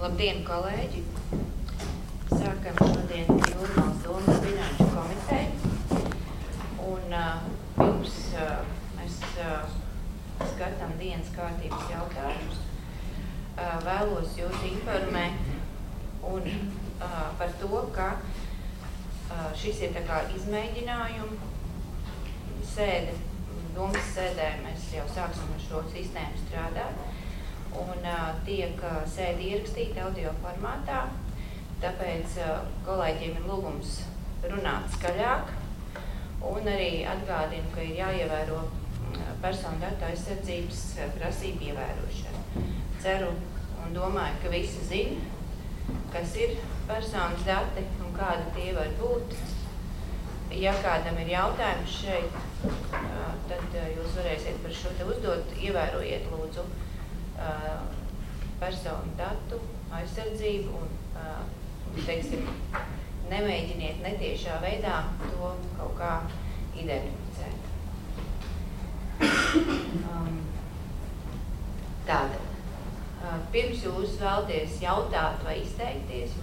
Labdien, kolēģi! Sākam šodien Jūrmālas domas finanšu komiteju. Un pirms mēs skatām dienas kārtības jautājumus, vēlos jūs informēt par to, ka šis ir tā kā izmēģinājumu sēde. Domas sēdē mēs jau sāksim ar šo sistēmu strādāt. Un tiek sēdi ierakstīta audio formātā, tāpēc kolēģiem ir lūgums runāt skaļāk un arī atgādinu, ka ir jāievēro personu datu aizsardzības prasību ievērošana. Ceru un domāju, ka visi zina, kas ir personas dati un kādi tie var būt. Ja kādam ir jautājums šeit, tad jūs varēsiet par šo te uzdot. Ievērojiet lūdzu personu datu aizsardzību un teiksim, nemēģiniet netiešā veidā to kaut kā identificēt. Tātad, pirms jūs vēlaties jautāt vai izteikties,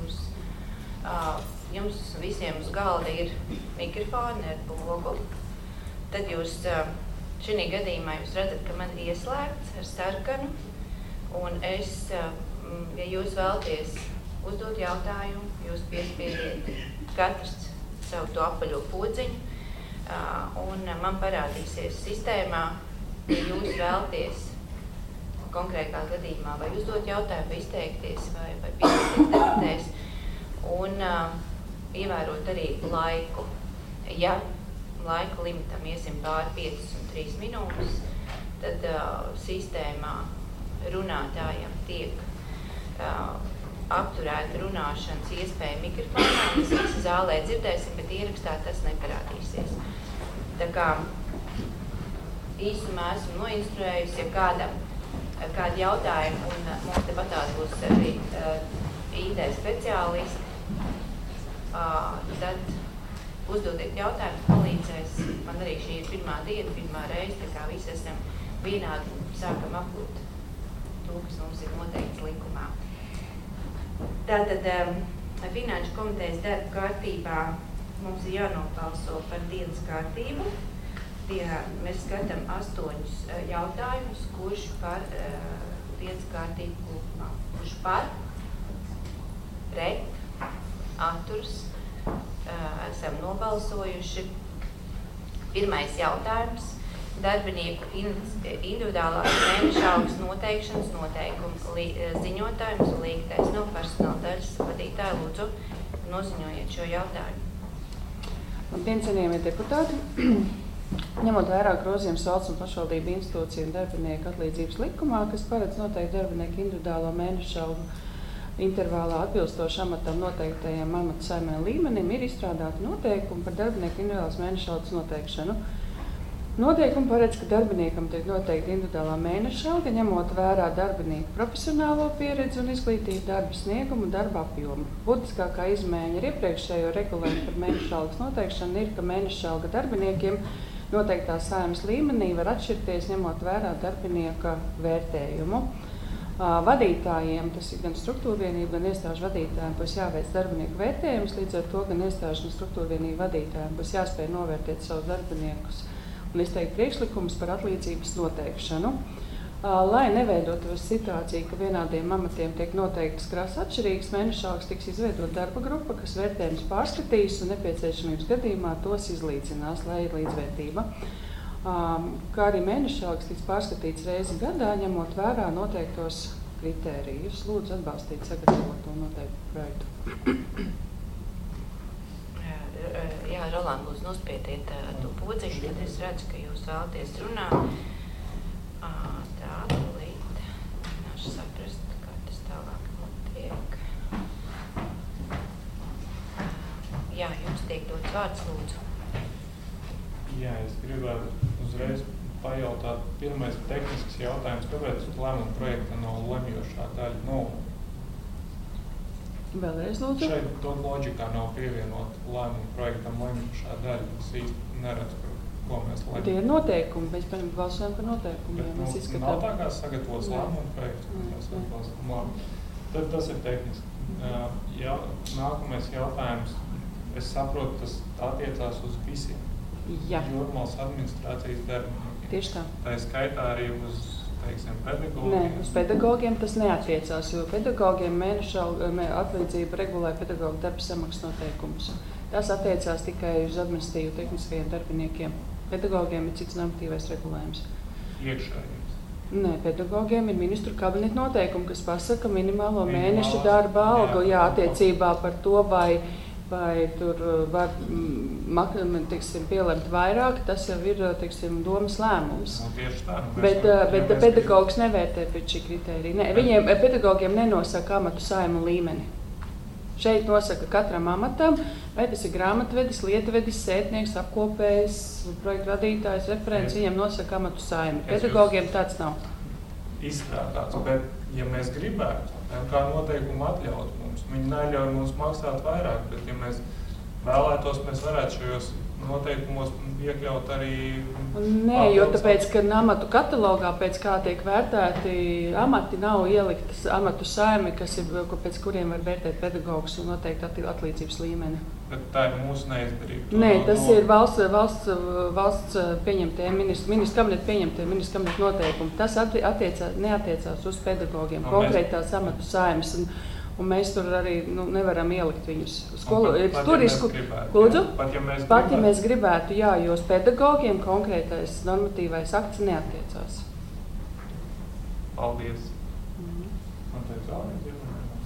jums visiem uz galda ir mikrofoni ar pogu, tad jūs šī gadījumā jūs redzat, ka man ir ieslēgts ar sarkanu. Un es, ja jūs vēlaties uzdot jautājumu, jūs piespiediet katrs savu to apaļo podziņu, un man parādīsies sistēmā, ja jūs vēlaties konkrētā gadījumā vai uzdot jautājumu, vai izteikties, vai piesaisties debatēs, un ievērot arī laiku. Ja laika limitam iesim pāri 5 un 3 minūtes, tad sistēmā runātājam tiek apturēta runāšanas iespēja mikrofonā. Mēs visi zālē dzirdēsim, bet ierakstā tas neparādīsies. Tā kā īsumā esmu noinstruējusi, ja kādi jautājumi, un mums te patās būs arī IT speciālisti, tad uzdodiet jautājumus, palīdzēs. Man arī šī ir pirmā diena, pirmā reize, tā kā visi esam vienādi un sākam apgūt to, kas mums ir noteikts likumā. Tātad finanšu komitejas darba kārtībā mums ir jānopalso par dienas kārtību. Mēs skatām 8 jautājumus, kurš par dienas kārtību kopumā. Kurš par, pret, atturs, esam nobalsojuši. Pirmais jautājums. Darbinieku individuālās mēneša algas noteikšanas noteikums, ziņotājums un līgtais no personāla daļas vadītāja. Lūdzu, noziņojiet šo jautājumu. Labdien, cienījamie deputāti! Ņemot vērā grozījumus valsts un pašvaldību institūciju un darbinieku atlīdzības likumā, kas paredz noteikti darbinieku individuālo mēneša algu intervālā atbilstoši amatam noteiktajiem amatu saimē līmenim, ir izstrādāti noteikumi par darbinieku individuālās mēneša algas noteikšanu. Noteikumi paredz, ka darbiniekam tiek noteikti individuālā mēneša alga, ņemot vērā darbinieku profesionālo pieredzi un izglītību, darba sniegumu un darba apjomu. Būtiskākā izmaiņa ar iepriekšējo regulējumu par mēneša algas noteikšanu ir, ka mēneša alga darbiniekiem noteiktā saimnes līmenī var atšķirties, ņemot vērā darbinieka vērtējumu. Vadītājiem, tas ir gan struktūrvienību, gan iestāžu vadītājiem, būs jāveic darbinieku vērtējums, līdz ar to gan iestāžu un struktūrvienību vadītājiem būs jāspēj novērtēt savus darbiniekus un izteikt priekšlikumus par atlīdzības noteikšanu. Lai neveidotos situācija, ka vienādiem amatiem tiek noteiktas krasi atšķirīgas, mēneša algas tiks izveidot darba grupa, kas vērtējums pārskatīs un nepieciešamības gadījumā tos izlīdzinās, lai ir līdzvērtība. Kā arī mēneša algas tiks pārskatīts reizi gadā, ņemot vērā noteiktos kritērijus. Lūdzu atbalstīt sagatavoto noteiktu projektu. Jā, Roland, lūdzu nospiediet to podziņu, tad es redzu, ka jūs vēlaties runāt. Tā, tūlīt. Mēģināšu saprast, kā tas tālāk notiek. Jā, jums tiek dots vārds, lūdzu. Jā, es gribētu uzreiz pajautāt pirmais tehnisks jautājums, kāpēc lēmuma projekta nav lemjošā daļa? Vēlreiz lūdzu. Šeit to loģikā nav pievienot lēmumu projektam lemjošā daļa. Es īsti neredzu, ko mēs lemjam. Tie ir noteikumi, mēs balsojam par noteikumiem. Bet nav tā kā sagatavots lēmumu projekts, ko mēs atbalstam labi. Tad tas ir tehniski. Nākamais jautājums. Es saprotu, tas attiecās uz visiem. Jā. Jūrmālas administrācijas darbiniekiem. Tieši tā. Tā ir skaitā arī uz, teiksim, pedagogiem. Nē, uz pedagogiem tas neatiecās, jo pedagogiem mēneša atlīdzība regulē pedagogu darba samaksas noteikumus. Tas attiecās tikai uz administratīvu tehniskajiem darbiniekiem. Pedagogiem ir cits normatīvais regulējums. Iekšējais. Nē, pedagogiem ir ministru kabineta noteikumi, kas pasaka minimālo mēneša darba algu, attiecībā par to, vai tur var pielemt vairāk, tas jau ir domas lēmums. Tieši tā. Bet pedagogs nevērtē pēc šī kritērija. Viņiem pedagogiem nenosaka amatu saimu līmeni. Šeit nosaka katram amatam, vai tas ir grāmatvedis, lietvedis, sētnieks, apkopējs, projektu vadītājs, referents, viņiem nosaka amatu saimu. Pedagogiem tāds nav. Izstrādāts, bet ja mēs gribētu, kā noteikumi atļaut mums, viņi neļauj mums maksāt vairāk, bet ja mēs vēlētos, mēs varētu šajos noteikumos iekļaut arī... Nē, jo tāpēc, ka amatu katalogā, pēc kā tiek vērtēti amati, nav ieliktas amatu saimi, pēc kuriem var vērtēt pedagogus un noteikti atlīdzības līmeni. Bet tā ir mūsu neizdarība. Nē, tas ir valsts pieņemtie, ministru kabineta pieņemtie ministru kabineta noteikumi. Tas neatiecās uz pedagogiem, konkrētās amatu saimes. Un mēs tur arī nevaram ielikt viņus. Pat ja mēs gribētu, jā, jo uz pedagogiem konkrētais normatīvais akts neatiecās. Paldies. Man teikt vēlreiz ir.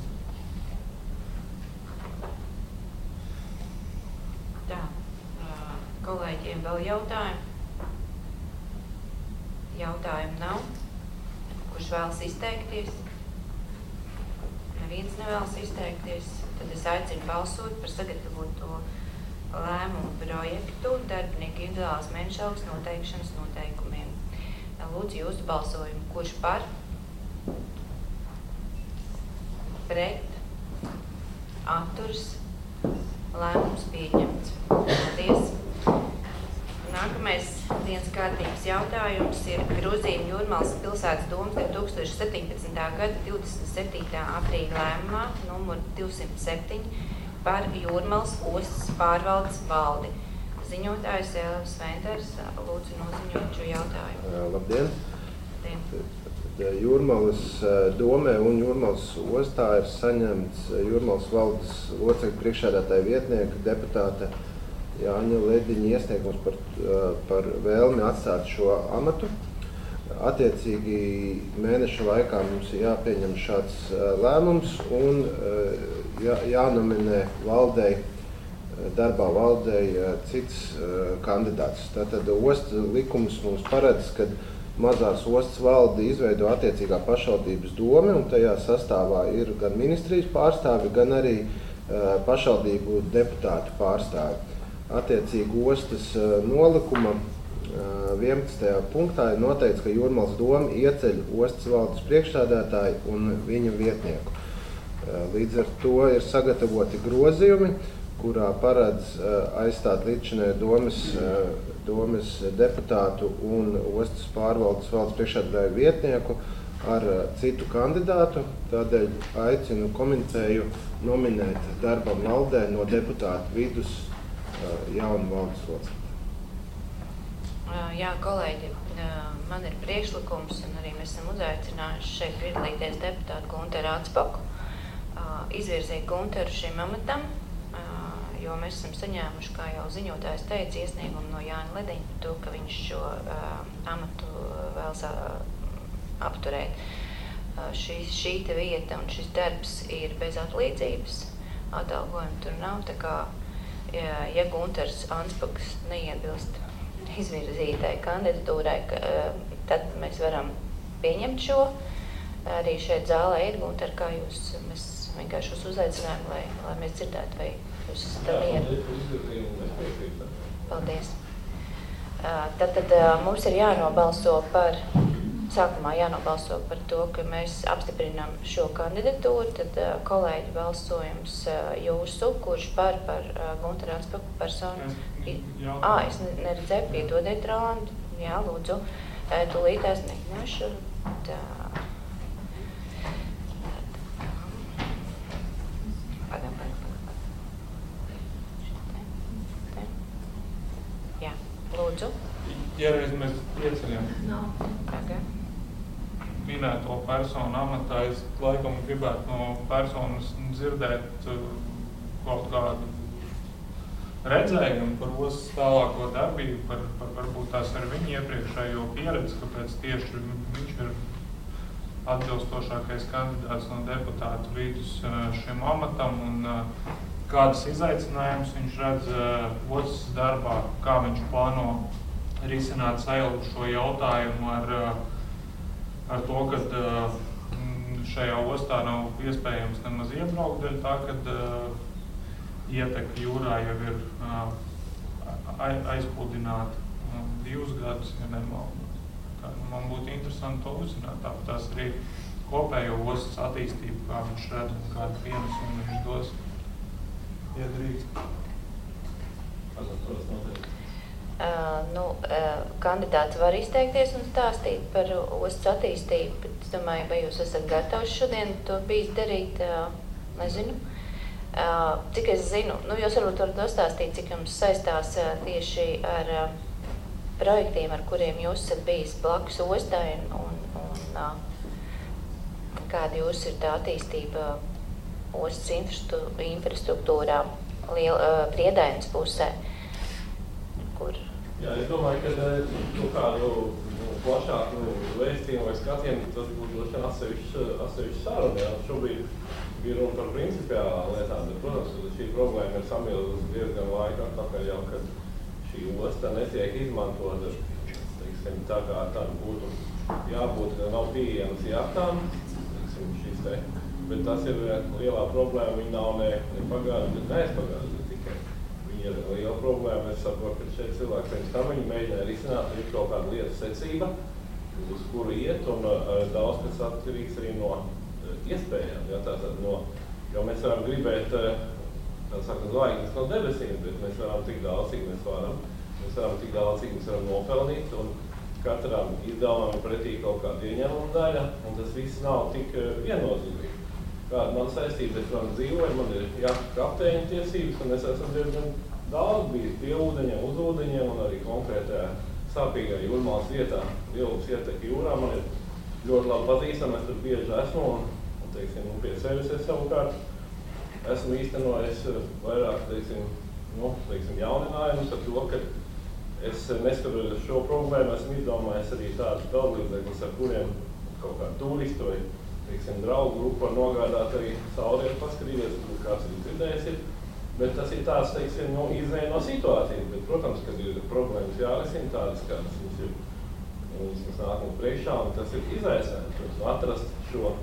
Tā, kolēģiem vēl jautājumi? Jautājumu nav. Kurš vēlas izteikties? Neviens nevēlas izteikties. Tad es aicinu balsot par sagatavoto lēmumu projektu darbinieku individuālās mēneša algas noteikšanas noteikumiem. Lūdzu jūsu balsojumu. Kurš par? Pret? Atturs? Lēmums pieņemts. Paldies. Nākamais dienas kārtības jautājums ir grozījumi Jūrmālas pilsētas domas 2017. gada 27. aprīļa lēmumā numur 207 par Jūrmālas ostas pārvaldes valdi. Ziņotājs Elvis Venters lūdzu noziņot šo jautājumu. Labdien! Jūrmālas domē un Jūrmālas ostā ir saņemts Jūrmālas valdes locekļu priekšsēdētāja vietnieka deputāta Jāņa Lediņa iesniegums par vēlmi atstāt šo amatu. Attiecīgi mēneša laikā mums ir jāpieņem šāds lēmums un jānominē darbā valdei cits kandidāts. Tātad ostas likums mums paredz, ka mazās ostas valdi izveido attiecīgā pašvaldības dome, un tajā sastāvā ir gan ministrijas pārstāvi, gan arī pašvaldību deputātu pārstāvi. Attiecīgi ostas nolikuma 11. punktā ir noteikts, ka Jūrmālas doma ieceļ ostas valdes priekšsēdētāju un viņa vietnieku. Līdz ar to ir sagatavoti grozījumi, kurā paredz aizstāt līdzinēju domas deputātu un ostas pārvaldes valdes priekšsēdētāju vietnieku ar citu kandidātu. Tādēļ aicinu komiteju nominēt darbam valdē no deputātu vidus jaunu valdes locekli. Jā, kolēģi, man ir priekšlikums, un arī mēs esam uzaicinājuši šeit piedalīties deputātu Gunteru Atspaku, izvirzīt Gunteru šim amatam, jo mēs esam saņēmuši, kā jau ziņotājs teica, iesniegumu no Jāņa Lediņa par to, ka viņš šo amatu vēlas apturēt. Šī te vieta un šis darbs ir bez atlīdzības, atalgojuma tur nav, tā kā ja Gunters Anspaks neiebilst izvirzītai kandidatūrai, tad mēs varam pieņemt šo. Arī šeit zālē ir Gunter, kā jūs, mēs vienkārši jūs uzaicinājām, lai mēs dzirdētu, vai jūs esat mieru. Paldies. Tad mums ir sākumā jānobalso par to, ka mēs apstiprinām šo kandidatūru, tad kolēģi balsojums jūsu, kurš par Gunteru Atspaku personu. Es neredzēju, piedodiet, Roland. Jā, lūdzu, tūlīt es mēģināšu. Tā. ja reiz mēs ieceļam minēto personu amatā, es laikam gribētu no personas dzirdēt kaut kādu redzējumu par ostas tālāko darbību, par varbūt tās ar viņu iepriekšējo pieredzi, kāpēc tieši viņš ir atbilstošākais kandidāts no deputātu vidus šim amatam un kādas izaicinājumus viņš redz ostas darbā, kā viņš plāno risināt šo jautājumu ar to, ka šajā ostā nav iespējams nemaz iebraukt, dēļ tā, kad ieteka jūrā jau ir aizpludināta 2 gadus, ja nemaldos. Man būtu interesanti to uzzināt, tāpat tās arī kopējo ostas attīstību, kā viņš redz un kādu pienesumu viņš dos, ja drīkst. Kandidāts var izteikties un stāstīt par ostas attīstību, bet es domāju, vai jūs esat gatavi šodien to bijis darīt, nezinu. Cik es zinu, jūs varbūt varat nostāstīt, cik jums saistās tieši ar projektiem, ar kuriem jūs esat bijis blakus ostai un kāda jūs ir tā attīstība ostas infrastruktūrā Priedainas pusē, kur... Jā, es domāju, ka kādu plašāku vēstījumu vai skatienu tas būtu atsevišķi saruna. Šobrīd ir runa par principiālām lietām, bet, protams, šī problēma ir samilzusi diezgan laikā atpakaļ jau, kad šī osta netiek izmantota, teiksim, tā kā tāda būtu jābūt, ka nav pieejams jachtām, teiksim, šīs te. Bet tas ir lielā problēma, viņa nav ne pagājusi, bet neaizpagājusi tikai. Viņa ir liela problēma, es saprotu, ka šeit cilvēki pirms tam viņi mēģināja risināt, ir kaut kāda lietu secība, uz kuru iet, un daudz kas atkarīgs arī no iespējām, jo mēs varam gribēt, tā saka, zvaigznes no debesīm, bet mēs varam tik daudz, cik mēs varam. Mēs varam tik daudz, cik mēs varam nopelnīt, un katram izdevumam ir pretī kaut kāda ieņēmuma daļa, un tas viss nav tik viennozīmīgi. Kāda man saistība, es man dzīvoju, man ir jahtu kapteiņa tiesības, un es esmu diezgan daudz bijis pie ūdeņiem, uz ūdeņiem, un arī konkrētajā sāpīgā Jūrmalas vietā, Lielupas ieteka jūrā, man ir ļoti labi pazīstama, es tur bieži esmu, un teiksim, pie sevis es savukārt esmu īstenojis vairāk, teiksim, jauninājumus ar to, ka es neskatoties uz šo problēmu, esmu izdomājis arī tādus daudzlīdzekļus, ar kuriem kaut kā turistu vai, teiksim, draugu grupu var nogādāt arī saulriet paskatīties, kāds arī dzirdējis ir. Bet tas ir tāds, teiksim, izēja no situācijas, bet, protams, kad ir problēmas jārisina tādas, kādas mums ir, mums nāk mums priekšā, un tas ir izaicinājums, atrast šo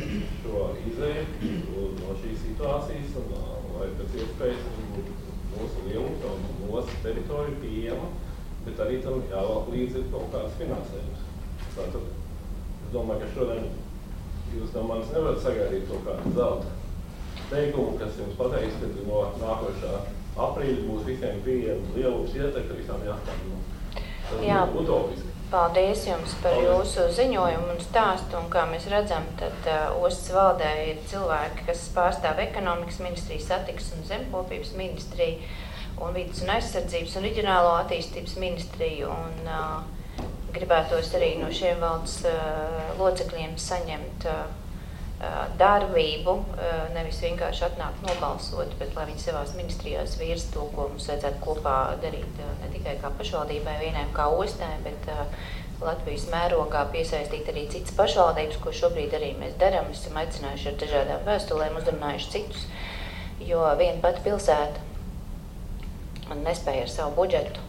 izēju no šīs situācijas, un lai pēc iespējas mūsu Lielupa un mūsu teritorija pieejama, bet arī tam jāvalk līdzi kaut kāds finansējums. Tātad, es domāju, ka šodien jūs no manis nevarat sagaidīt to kādu zelta teikumu, kas jums pateiks, ka no nākošā aprīļa būs visiem pieejama Lielupas ieteka visām jachtām. Tas būtu utopiski. Paldies jums par jūsu ziņojumu un stāstu, un kā mēs redzam, tad ostas valdē ir cilvēki, kas pārstāv ekonomikas ministriju, satiksmes un zemkopības ministriju, un vidas un aizsardzības un reģionālo attīstības ministriju, un gribētos arī no šiem valdes locekļiem saņemt darbību, nevis vienkārši atnākt nobalsot, bet lai viņi savās ministrijās virza to, ko mums vajadzētu kopā darīt, ne tikai kā pašvaldībai vieniem kā ostai, bet Latvijas mērogā piesaistīt arī citas pašvaldības, ko šobrīd arī mēs darām. Mēs esam aicinājuši ar dažādām vēstulēm, uzrunājuši citus, jo viena pati pilsēta nespēja ar savu budžetu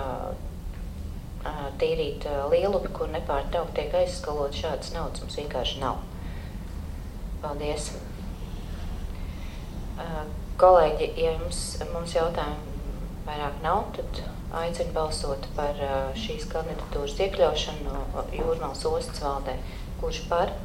tīrīt Lielupi, kur nepārtraukti tiek aizskalot šādas naudas, mums vienkārši nav. Paldies. Kolēģi, ja mums jautājumu vairāk nav, tad aicinu balsot par šīs kandidatūras iekļaušanu Jūrmalas ostas valdē. Kurš par?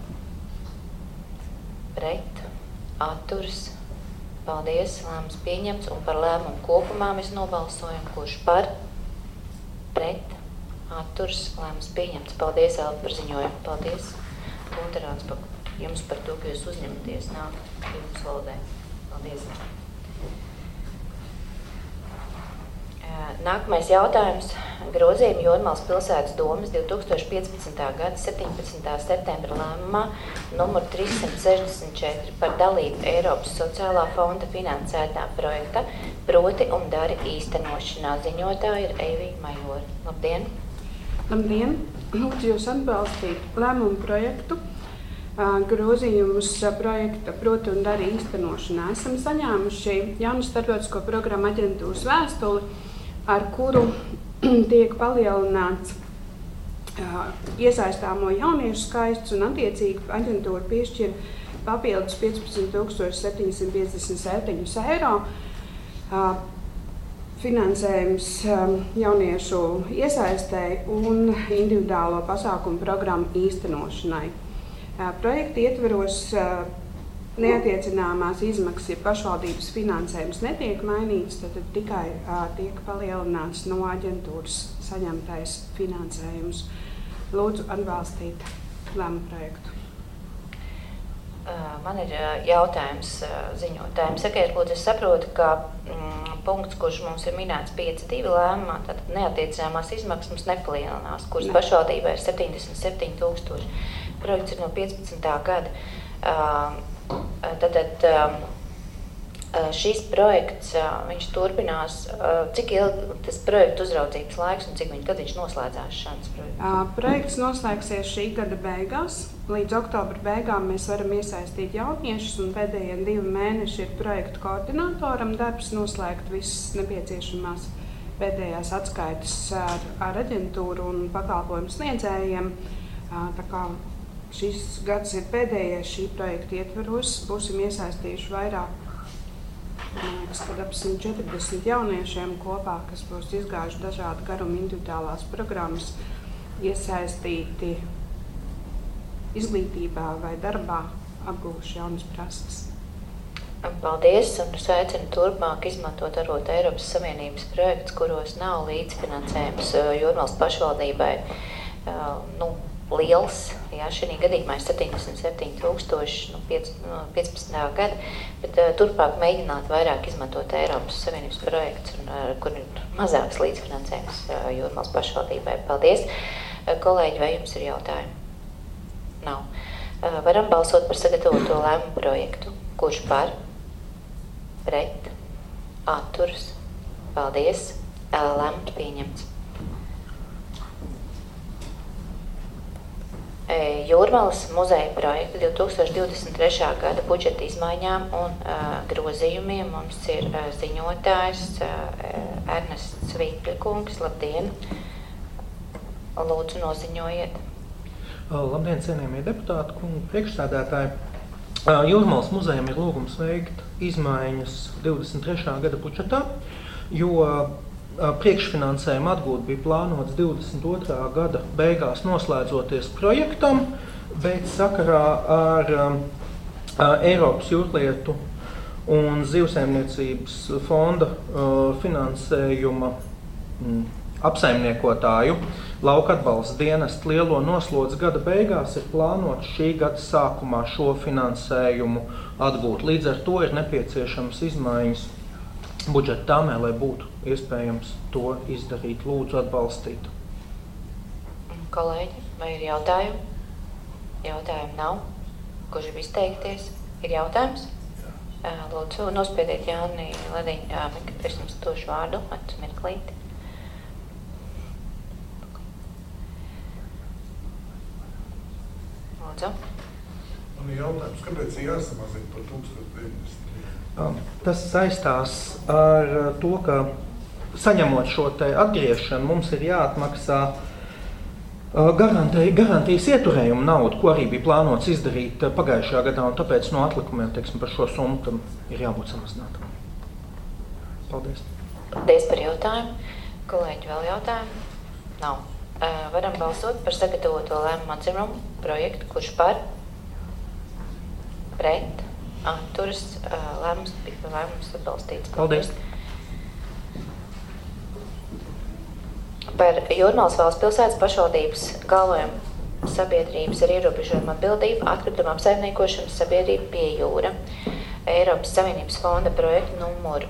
Pret? Atturas? Paldies, lēmums pieņemts, un par lēmumu kopumā mēs nobalsojam. Kurš par? Pret? Atturas? Lēmums pieņemts. Paldies, Elpa, par ziņojumu. Paldies, Gunterāns, jums par to, ka jūs uzņematies nākt Jūrmalas valdē. Paldies. Nākamais jautājums. Grozījumi Jūrmalas pilsētas domas 2015. gada 17. septembra lēmumā numur 364 par dalību Eiropas sociālā fonda finansētā projekta proti un dari īstenošanā. Ziņotāja ir Eivija Majora. Labdien! Labdien! Lūdzu jūs atbalstīt lēmumu projektu. Grozījumus projekta proti un dari īstenošanā. Esam saņēmuši jaunu starptautisko programmu aģentūras vēstuli, ar kuru tiek palielināts iesaistāmo jauniešu skaits un attiecīgi aģentūra piešķir papildus 15 757 eiro. Finansējums jauniešu iesaistei un individuālo pasākumu programmu īstenošanai. Projekta ietveros neatiecināmās izmaksas, ja pašvaldības finansējums netiek mainīts, tad tikai tiek palielināts no aģentūras saņemtais finansējums. Lūdzu atbalstīt lēmumu projektu. Man ir jautājums ziņotājiem. Sakiet, lūdzu, es saprotu, ka punkts, kurš mums ir minēts 5.2 lēmumā, tad neatiecināmās izmaksas mums nepalielinās, kuras pašvaldībā ir 77 000. Projekts ir no 15. gada. Tātad šis projekts, viņš turpinās, cik ilgi tas projektu uzraudzības laiks un kad viņš noslēdzās šāds projekts? Projekts noslēgsies šī gada beigās. Līdz oktobra beigām mēs varam iesaistīt jauniešus un pēdējie 2 mēneši ir projektu koordinatoram darbs noslēgt visas nepieciešamās pēdējās atskaites ar aģentūru un pakalpojumu sniedzējiem. Tā kā šis gads ir pēdējais šī projekta ietveros, būsim iesaistījuši vairāk, kad ap 140 jauniešiem kopā, kas būs izgājuši dažādu garumu individuālās programmas, iesaistīti izglītībā vai darbā, apguvuši jaunas prasmes. Paldies, un es aicinu turpmāk izmantot arot Eiropas Savienības projekts, kuros nav līdzfinansējums Jūrmalas pašvaldībai. Liels, šī gadījumā ir 77 000 no 15. gada, bet turpmāk mēģināt vairāk izmantot Eiropas Savienības projekts, kur ir mazāks līdzfinansējums Jūrmalas pašvaldībai. Paldies. Kolēģi, vai jums ir jautājumi? Nav. Varam balsot par sagatavoto lēmumu projektu. Kurš par? Pret? Atturas? Paldies. Lēmums pieņemts. Jūrmalas muzeja projekta 2023. gada budžeta izmaiņām un grozījumiem mums ir ziņotājs Ernests Vīkļkungs. Labdien! Lūdzu, noziņojiet. Labdien, cienījamie deputāti, kungi, priekšsēdētāji. Jūrmalas muzejam ir lūgums veikt izmaiņas 23. gada budžetā, jo priekšfinansējuma atgūt bija plānots 22. gada beigās noslēdzoties projektam, bet sakarā ar Eiropas jūrlietu un zivsaimniecības fonda finansējuma apsaimniekotāju lauka atbalsta dienestu lielo noslodzi gada beigās ir plānots šī gada sākumā šo finansējumu atgūt. Līdz ar to ir nepieciešams izmaiņas budžeta tāmē, lai būtu iespējams to izdarīt. Lūdzu atbalstīt. Kolēģi, vai ir jautājumi? Jautājumi nav. Kurš grib izteikties? Ir jautājums? Lūdzu, nospiediet Jāni Lediņu, es jums došu vārdu, mirklīti. Lūdzu. Man ir jautājums, kāpēc jāsamazina par 1090? Tas saistās ar to, ka saņemot šo te atgriešanu, mums ir jāatmaksā garantijas ieturējumu naudu, ko arī bija plānots izdarīt pagājušajā gadā, un tāpēc no atlikumiem, par šo summu tam ir jābūt samazinātam. Paldies. Paldies par jautājumu. Kolēģi, vēl jautājumu? Nav. Varam balsot par sagatavoto lēmumu atzinumu projektu, kurš par? Pret? Atturas, lēmums atbalstīts. Paldies. Par Jūrmalas valsts pilsētas pašvaldības galvojumu sabiedrības ar ierobežojumu atbildību atkrituma apsaimniekošanas sabiedrība Pie jūra. Eiropas Savienības fonda projektu numuru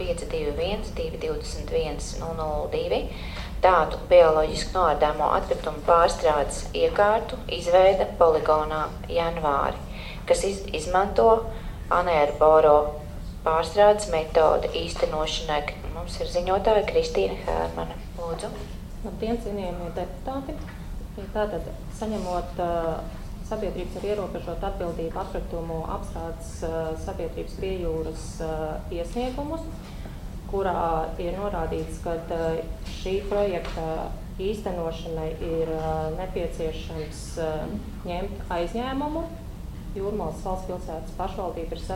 521-221-002 tādu bioloģisku noārdāmo atkritumu pārstrādes iekārtu izveida poligonā Janvāri, kas izmanto anaeroboro pārstrādes metodi īstenošanai. Mums ir ziņotāja Kristīna Hērmana. Lūdzu. Labdien, cienījamie deputāti. Tātad, saņemot sabiedrības ar ierobežotu atbildību atkritumu apstrādes sabiedrības Piejūras iesniegumus, kurā ir norādīts, ka šī projekta īstenošanai ir nepieciešams ņemt aizņēmumu. Jūrmalas valsts pilsētas pašvaldība ir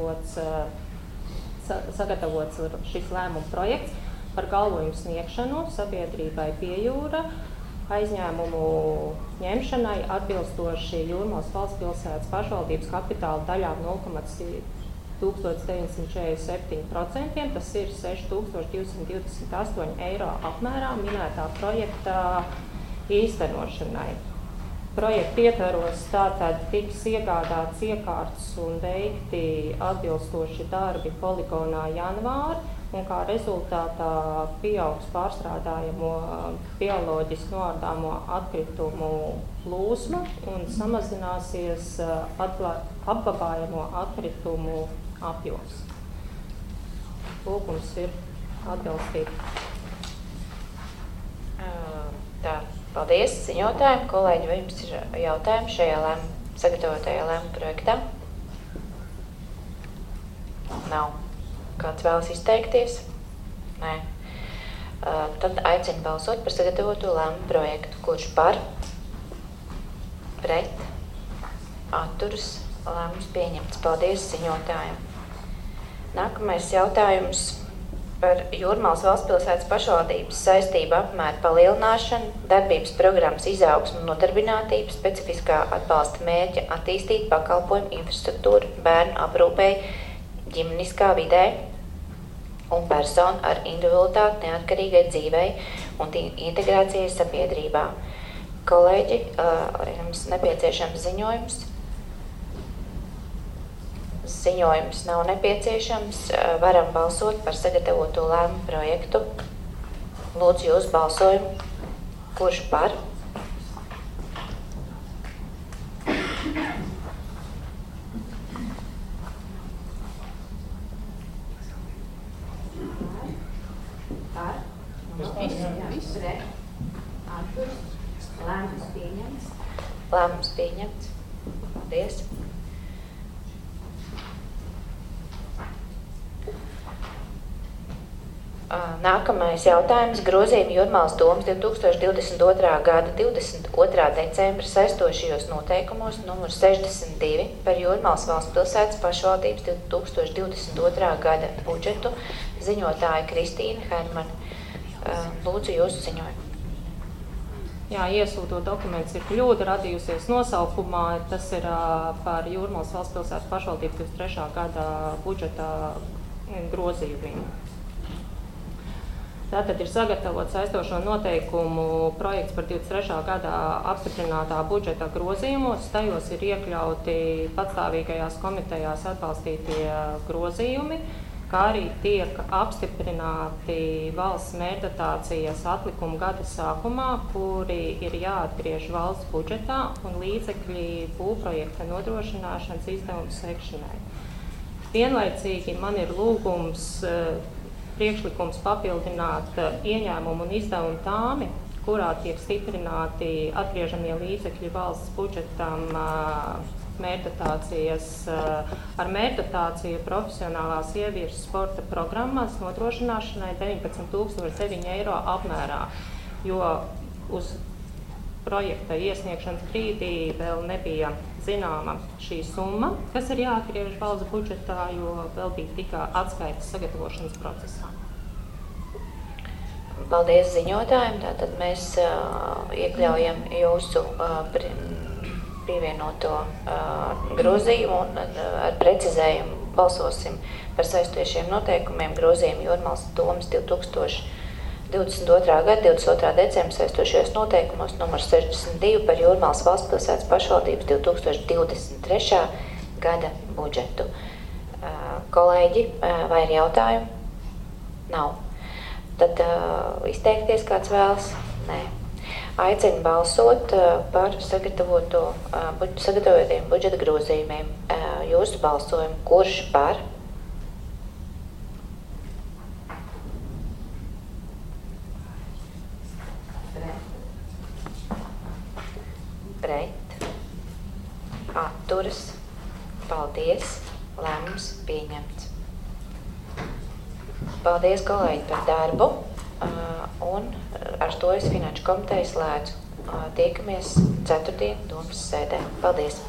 sagatavots šis lēmuma projekts par galvojumu sniegšanu sabiedrībai Piejūra aizņēmumu ņemšanai atbilstoši Jūrmalas valsts pilsētas pašvaldības kapitāla daļām 0,1947%, tas ir 6,228 eiro apmērā minētā projekta īstenošanai. Projekta ietvaros tātad tiks iegādāts iekārtas un veikti atbilstoši darbi poligonā Janvāri, un kā rezultātā pieaugs pārstrādājamo bioloģiski noārdāmo atkritumu plūsma un samazināsies apglabājamo atkritumu apjoms. Lūgums ir atbilstīgi. Tā, paldies ziņotājiem. Kolēģi, vai jums ir jautājumi šajā sagatavotajā lēmuma projektā? Nav. Kāds vēlas izteikties? Nē. Tad aicinu balsot par sagatavoto lēmumu projektu. Kurš par? Pret? Atturas? Lēmums pieņemts. Paldies ziņotājiem. Nākamais jautājums par Jūrmalas valsts pilsētas pašvaldības saistību apmēru palielināšanu, darbības programmas izaugsmu un nodarbinātību, specifiskā atbalsta mērķa attīstīt pakalpojumu infrastruktūru bērnu aprūpei ģimeniskā vidē un personu ar individualitāti neatkarīgai dzīvei un integrācijai sabiedrībā. Kolēģi, jums nepieciešams ziņojums. Ziņojums nav nepieciešams. Varam balsot par sagatavoto lēmumu projektu. Lūdzu jūs balsojumu. Kurš par? Lēmums pieņemts. Paldies. Nākamais jautājums. Grozījumi Jūrmalas domas 2022. gada 22. decembra saistošajos noteikumos numur 62 par Jūrmalas valsts pilsētas pašvaldības 2022. gada budžetu. Ziņotāja Kristīna Hērmana. Lūdzu jūsu ziņojumu. Jā, iesūtot dokuments ir kļūda radījusies nosaukumā. Tas ir par Jūrmalas valsts pilsētas pašvaldības 23. gada budžeta grozījumiem. Tātad ir sagatavots saistošo noteikumu projekts par 23. gadā apstiprinātā budžeta grozījumos. Tajos ir iekļauti patstāvīgajās komitejās atbalstītie grozījumi, kā arī tiek apstiprināti valsts mērķdotācijas atlikuma gada sākumā, kuri ir jāatgriež valsts budžetā un līdzekļi būvprojekta nodrošināšanas izdevumu sekšanai. Vienlaicīgi man ir lūgums priekšlikums papildināt ieņēmumu un izdevumu tāmi, kurā tiek stiprināti atgriežamie līdzekļi valsts budžetam ar mērķdotāciju profesionālās ievirzes sporta programmās nodrošināšanai 19,009 eiro apmērā, jo uz projekta iesniegšanas brīdī vēl nebija zināma šī summa, kas ir jāatgriež valsts budžetā, jo vēl bija tikai atskaites sagatavošanas procesā. Paldies ziņotājiem. Tātad mēs iekļaujam jūsu pievienoto grozījumu un ar precizējumu balsosim par saistošiem noteikumiem grozījumu Jūrmalas domas 2022. gada 22. decembra saistošajos noteikumos numur 62 par Jūrmalas valsts pilsētas pašvaldības 2023. gada budžetu. Kolēģi, vai ir jautājumi? Nav. Tad izteikties kāds vēlas? Nē. Aicinu balsot par sagatavotiem budžeta grozījumiem. Jūsu balsojumu, kurš par? Pret. Atturas. Paldies. Lēmums pieņemts. Paldies, kolēģi, par darbu. Un ar to es Finanšu komiteju slēdzu. Tiekamies ceturtdien domas sēdē. Paldies!